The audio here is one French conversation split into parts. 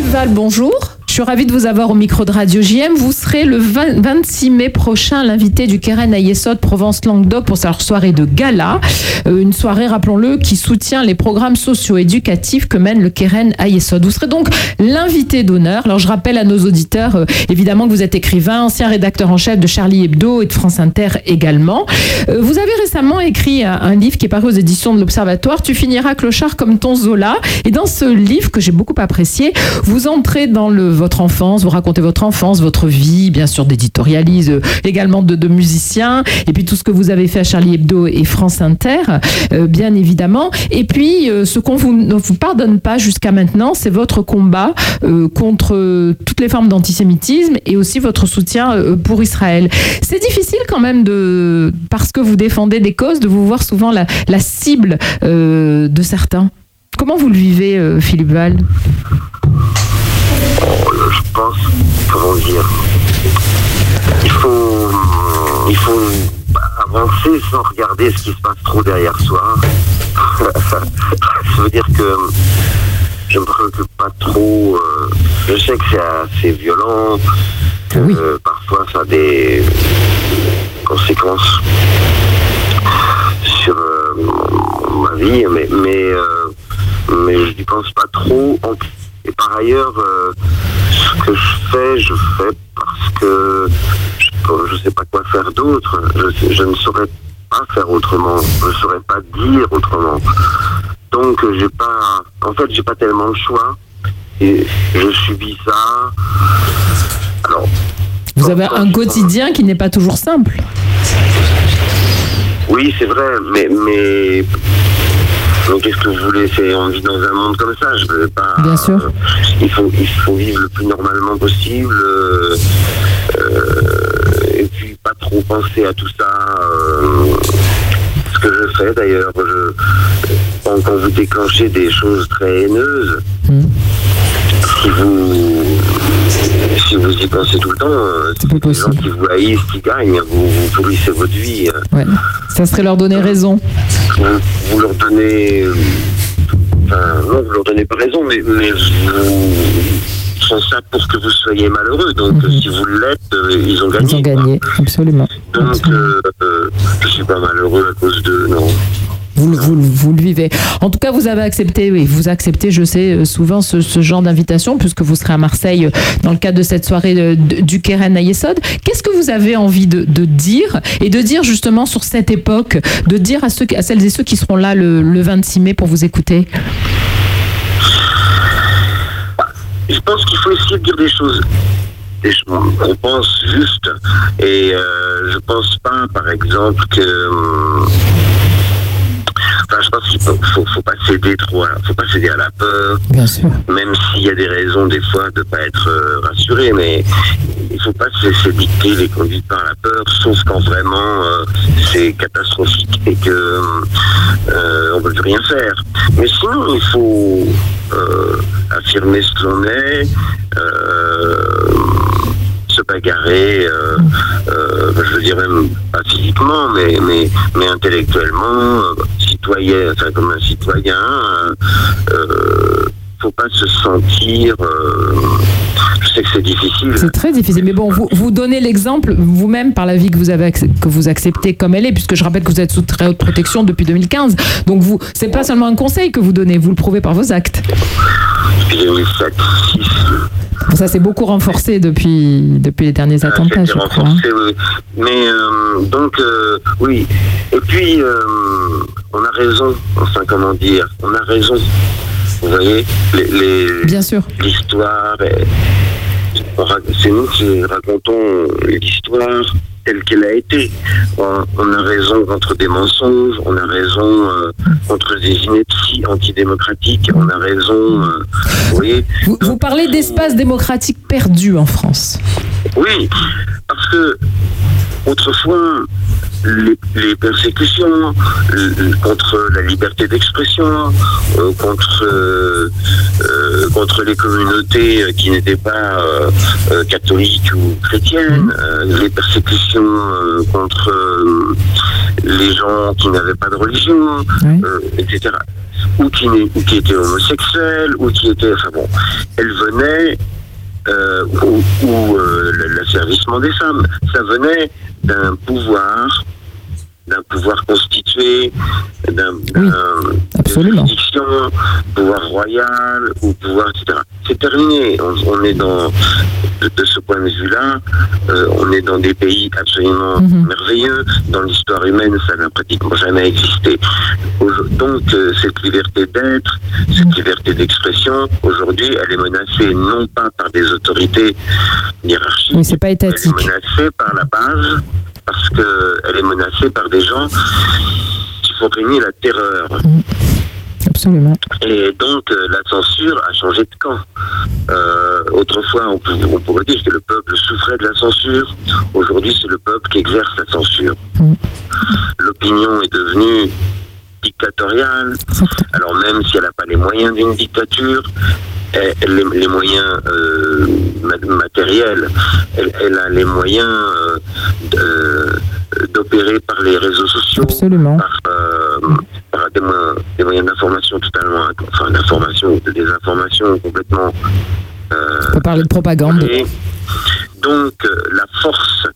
Philippe Val, bonjour. Je suis ravie de vous avoir au micro de Radio JM. Vous serez le 26 mai prochain l'invité du Keren à Yesod Provence-Languedoc pour sa soirée de gala. Une soirée, rappelons-le, qui soutient les programmes socio-éducatifs que mène le Keren à Yesod. Vous serez donc l'invité d'honneur. Alors je rappelle à nos auditeurs, évidemment que vous êtes écrivain, ancien rédacteur en chef de Charlie Hebdo et de France Inter également. Vous avez récemment écrit un livre qui est paru aux éditions de l'Observatoire, Tu finiras clochard comme ton Zola. Et dans ce livre que j'ai beaucoup apprécié, vous entrez dans votre enfance, vous racontez votre enfance, votre vie, bien sûr d'éditorialiste, également de musicien, et puis tout ce que vous avez fait à Charlie Hebdo et France Inter, bien évidemment. Et puis, ce qu'on ne vous pardonne pas jusqu'à maintenant, c'est votre combat contre toutes les formes d'antisémitisme et aussi votre soutien pour Israël. C'est difficile quand même, parce que vous défendez des causes, de vous voir souvent la cible de certains. Comment vous le vivez, Philippe Val ? Je pense, comment dire, il faut avancer sans regarder ce qui se passe trop derrière soi. Ça veut dire que je me préoccupe pas trop. Je sais que c'est assez violent. Oui. Parfois, ça a des conséquences sur ma vie, mais je n'y pense pas trop. Et par ailleurs, ce que je fais parce que je ne sais pas quoi faire d'autre. Je ne saurais pas faire autrement. Je ne saurais pas dire autrement. Donc, j'ai pas tellement de choix. Et je subis ça. Alors, vous avez un quotidien qui n'est pas toujours simple. Oui, c'est vrai, mais qu'est-ce que vous voulez ? On vit dans un monde comme ça, je ne veux pas... Bien sûr. Il faut vivre le plus normalement possible, et puis pas trop penser à tout ça. Ce que je fais d'ailleurs, quand vous déclenchez des choses très haineuses, si vous y pensez tout le temps, c'est les gens qui vous haïssent, qui gagnent, vous pourrissez votre vie. Ouais. Ça serait leur donner raison. Vous leur donnez... non, vous leur donnez pas raison, mais vous font ça pour que vous soyez malheureux. Donc, si vous l'êtes, ils ont gagné. Ils ont gagné, absolument. Donc, je suis pas malheureux à cause d'eux, non. Vous le vivez. En tout cas, vous acceptez, je sais, souvent ce genre d'invitation, puisque vous serez à Marseille dans le cadre de cette soirée du Keren à Yesod. Qu'est-ce que vous avez envie de dire, et de dire justement sur cette époque, de dire à celles et ceux qui seront là le 26 mai pour vous écouter ? Je pense qu'il faut essayer de dire des choses qu'on pense juste. Et je pense pas, par exemple, que... je pense qu'il faut pas céder trop, faut pas céder à la peur. Bien sûr. Même s'il y a des raisons des fois de pas être rassuré, mais il faut pas se laisser dicter les conduites par la peur, sauf quand vraiment c'est catastrophique et que on peut plus rien faire. Mais sinon, il faut affirmer ce que l'on est. Se bagarrer, je veux dire même pas physiquement, mais intellectuellement, comme un citoyen, faut pas se sentir... je sais que c'est difficile. C'est très difficile, mais bon, vous donnez l'exemple vous-même par la vie que vous acceptez comme elle est, puisque je rappelle que vous êtes sous très haute protection depuis 2015. Donc c'est pas seulement un conseil que vous donnez, vous le prouvez par vos actes. Depuis 2007, 2006. Ça s'est beaucoup renforcé depuis les derniers attentats, je crois. Renforcé, oui. Mais oui. Et puis, on a raison. Enfin, comment dire ? On a raison. Vous voyez, Bien sûr. L'histoire, c'est nous qui racontons l'histoire telle qu'elle a été. On a raison contre des mensonges, on a raison contre des inepties antidémocratiques, on a raison... vous voyez, vous parlez d'espace démocratique perdu en France. Oui, parce que autrefois, les persécutions contre la liberté d'expression, contre les communautés qui n'étaient pas catholiques ou chrétiennes, les persécutions contre les gens qui n'avaient pas de religion, etc. Ou qui étaient homosexuels, ou qui étaient... Enfin bon, elles venaient venait l'asservissement des femmes, ça venait d'un pouvoir constitué, d'une juridiction, pouvoir royal ou pouvoir, etc. C'est terminé. On est de ce point de vue-là, on est dans des pays absolument merveilleux. Dans l'histoire humaine, ça n'a pratiquement jamais existé. Donc, cette liberté d'être, cette liberté d'expression, aujourd'hui, elle est menacée non pas par des autorités hiérarchiques, c'est pas étatique. Elle est menacée par la base, parce qu'elle est menacée par des gens qui font régner la terreur. Absolument. Et donc, la censure a changé de camp. Autrefois, on pourrait dire que le peuple souffrait de la censure. Aujourd'hui, c'est le peuple qui exerce la censure. L'opinion est devenue dictatoriale. Alors, même si elle n'a pas les moyens d'une dictature, les moyens matériels, elle a les moyens d'opérer par les réseaux sociaux, par des moyens d'information totalement, enfin d'information ou de désinformation complètement. On peut parler de propagande. Donc la force,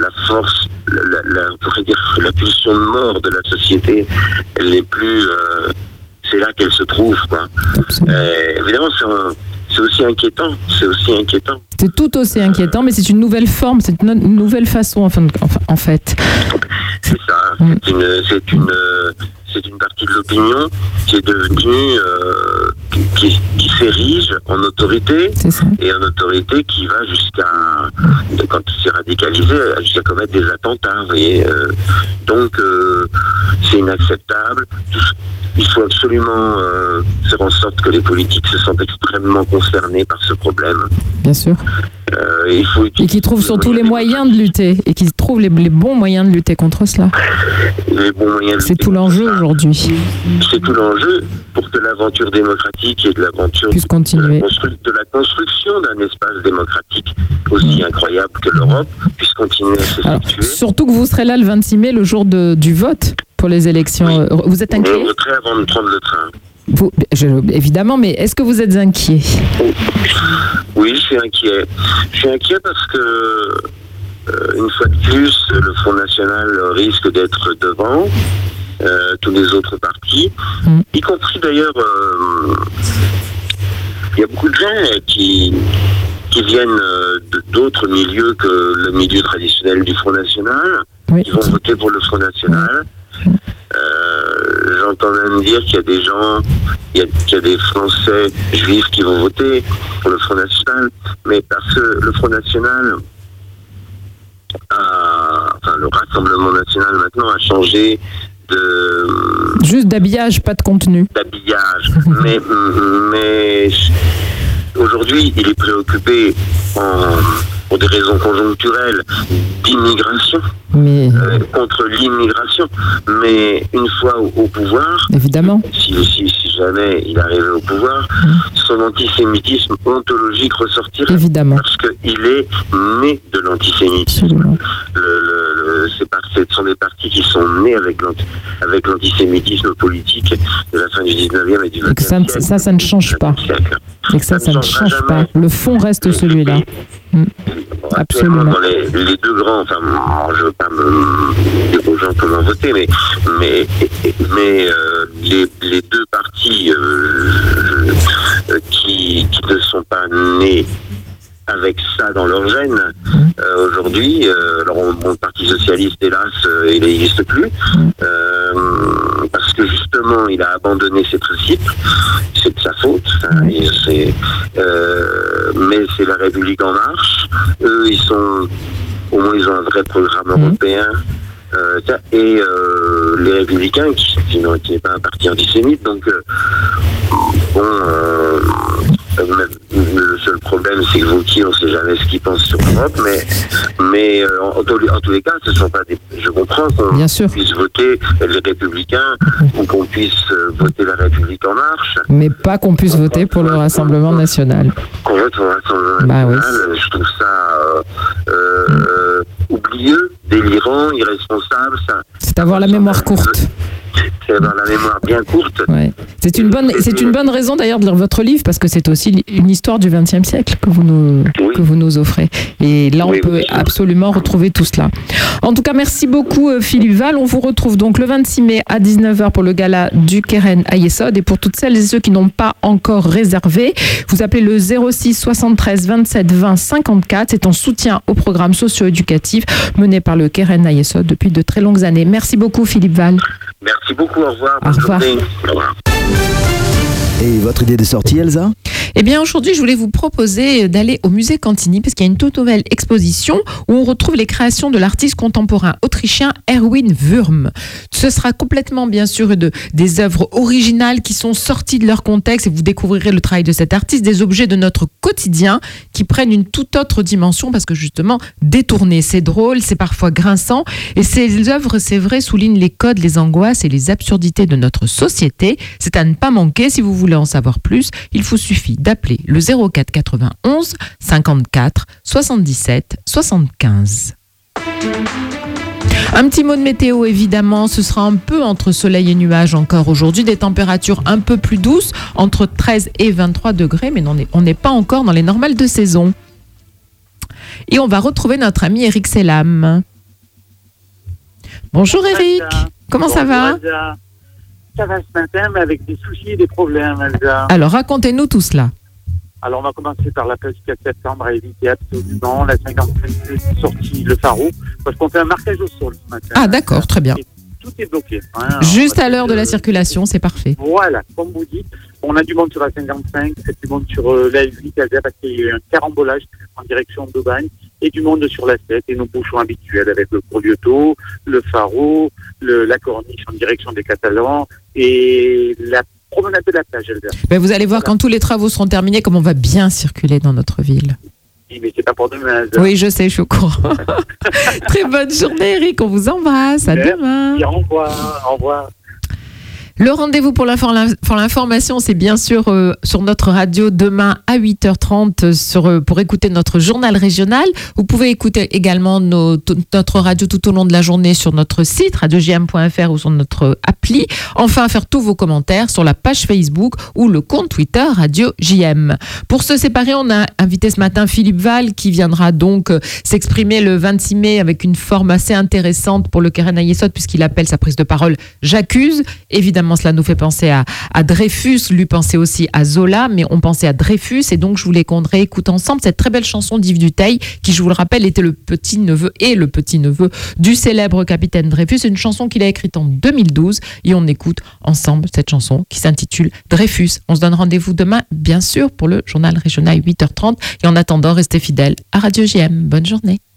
on pourrait dire la pulsion de mort de la société, elle n'est plus. C'est là qu'elle se trouve, quoi. Évidemment, c'est aussi inquiétant. C'est tout aussi inquiétant, mais c'est une nouvelle forme, c'est une nouvelle façon, en fait. C'est ça. C'est une partie de l'opinion qui est devenue, qui s'érige en autorité, et en autorité qui va jusqu'à, quand c'est radicalisé, jusqu'à commettre des attentats. Vous voyez. Donc, c'est inacceptable. Il faut absolument faire en sorte que les politiques se sentent extrêmement concernés par ce problème. Bien sûr. Et qu'ils trouvent surtout les moyens de lutter, et qu'ils trouvent les bons moyens de lutter contre cela. Les bons moyens de C'est tout l'enjeu aujourd'hui. C'est tout l'enjeu pour que l'aventure démocratique et de l'aventure puisse continuer. De la construction d'un espace démocratique aussi incroyable que l'Europe puisse continuer à s'effectuer. Surtout que vous serez là le 26 mai, le jour du vote pour les élections. Oui. Vous êtes inquiet ? Je voterai avant de prendre le train. Évidemment, mais est-ce que vous êtes inquiet ? Oui, je suis inquiet. Je suis inquiet parce que, une fois de plus, le Front National risque d'être devant tous les autres partis, y compris d'ailleurs, il y a beaucoup de gens qui viennent d'autres milieux que le milieu traditionnel du Front National, qui vont voter pour le Front National. J'entends même dire qu'il y a des gens, qu'il y a des Français juifs qui vont voter pour le Front National, mais parce que le Front National le Rassemblement National maintenant a changé juste d'habillage, pas de contenu. D'habillage, mais aujourd'hui il est préoccupé pour des raisons conjoncturelles d'immigration, contre l'immigration, mais une fois au pouvoir, évidemment, si jamais il arrivait au pouvoir, son antisémitisme ontologique ressortirait, évidemment, parce qu'il est né de l'antisémitisme. Ce sont des partis qui sont nés avec l'antisémitisme politique de la fin du 19e et du 20e siècle. Ça ne change pas. Et que ça ne change pas. Le fond reste celui-là. Absolument. Dans les deux grands, je ne veux pas me dire aux gens comment voter, mais les deux partis qui ne sont pas nés avec ça dans leur gène, aujourd'hui, alors le Parti Socialiste, hélas, il n'existe plus, parce que justement, il a abandonné ses principes, c'est de sa faute, mais c'est la République en marche, eux, au moins ils ont un vrai programme européen, et les Républicains, qui n'est pas un parti antisémite, donc le seul problème, c'est que Wauquiez, on ne sait jamais ce qu'il pense sur l'Europe, mais en tous les cas, ce ne sont pas des. Je comprends qu'on puisse voter les Républicains ou qu'on puisse voter la République en marche, mais pas qu'on puisse voter pour le Rassemblement National. Qu'on vote pour le Rassemblement National, je trouve ça oublieux, délirant, irresponsable. C'est avoir la mémoire courte. qui a la mémoire bien courte. Ouais. C'est une bonne raison d'ailleurs de lire votre livre, parce que c'est aussi une histoire du XXe siècle que vous nous offrez. Et là, on peut absolument retrouver tout cela. En tout cas, merci beaucoup Philippe Val. On vous retrouve donc le 26 mai à 19h pour le gala du Keren à Yesod. Et pour toutes celles et ceux qui n'ont pas encore réservé, vous appelez le 06 73 27 20 54. C'est en soutien au programme socio-éducatif mené par le Keren à Yesod depuis de très longues années. Merci beaucoup Philippe Val. Merci beaucoup, au revoir. Au revoir. Au revoir. Et votre idée de sortie, Elsa ? Eh bien, aujourd'hui, je voulais vous proposer d'aller au musée Cantini parce qu'il y a une toute nouvelle exposition où on retrouve les créations de l'artiste contemporain autrichien Erwin Wurm. Ce sera complètement, bien sûr, des œuvres originales qui sont sorties de leur contexte et vous découvrirez le travail de cet artiste, des objets de notre quotidien qui prennent une toute autre dimension parce que justement, détourné, c'est drôle, c'est parfois grinçant et ces œuvres, c'est vrai, soulignent les codes, les angoisses et les absurdités de notre société. C'est à ne pas manquer. Si vous voulez en savoir plus, il vous suffit d'appeler le 04 91 54 77 75. Un petit mot de météo évidemment, ce sera un peu entre soleil et nuages encore aujourd'hui, des températures un peu plus douces, entre 13 et 23 degrés, mais on n'est pas encore dans les normales de saison. Et on va retrouver notre ami Eric Selam. Bonjour Eric, comment ça va ? Ça va ce matin, mais avec des soucis et des problèmes, Elsa. Alors, racontez-nous tout cela. Alors, on va commencer par la plage du 4 septembre à éviter absolument. La 55 est sortie, le pharo, parce qu'on fait un marquage au sol ce matin. Ah, d'accord, très bien. Et tout est bloqué. Juste à l'heure de la circulation, c'est parfait. Voilà, comme vous dites. On a du monde sur la 55, c'est du monde sur la 8 parce qu'il y a eu un carambolage en direction d'Aubagne, et du monde sur la 7 et nos bouchons habituels avec le Corliotto, le pharo, la corniche en direction des Catalans et la promenade de la plage. Ben vous allez voir quand tous les travaux seront terminés, comme on va bien circuler dans notre ville. Oui, mais c'est pas pour demain. Oui, je sais, je suis au courant. Très bonne journée, Eric. On vous embrasse. À demain. Au revoir. Au revoir. Le rendez-vous pour l'information, c'est bien sûr sur notre radio demain à 8h30 pour écouter notre journal régional. Vous pouvez écouter également notre radio tout au long de la journée sur notre site radiojm.fr ou sur notre appli. Enfin, faire tous vos commentaires sur la page Facebook ou le compte Twitter Radio JM. Pour se séparer, on a invité ce matin Philippe Val qui viendra donc s'exprimer le 26 mai avec une forme assez intéressante pour le Keren à Yesod puisqu'il appelle sa prise de parole « J'accuse ». Évidemment, cela nous fait penser à Dreyfus, lui pensait aussi à Zola, mais on pensait à Dreyfus, et donc je voulais qu'on réécoute ensemble cette très belle chanson d'Yves Duteil, qui, je vous le rappelle, était le petit-neveu du célèbre capitaine Dreyfus. C'est une chanson qu'il a écrite en 2012, et on écoute ensemble cette chanson qui s'intitule Dreyfus. On se donne rendez-vous demain, bien sûr, pour le journal régional 8h30, et en attendant, restez fidèles à Radio JM. Bonne journée.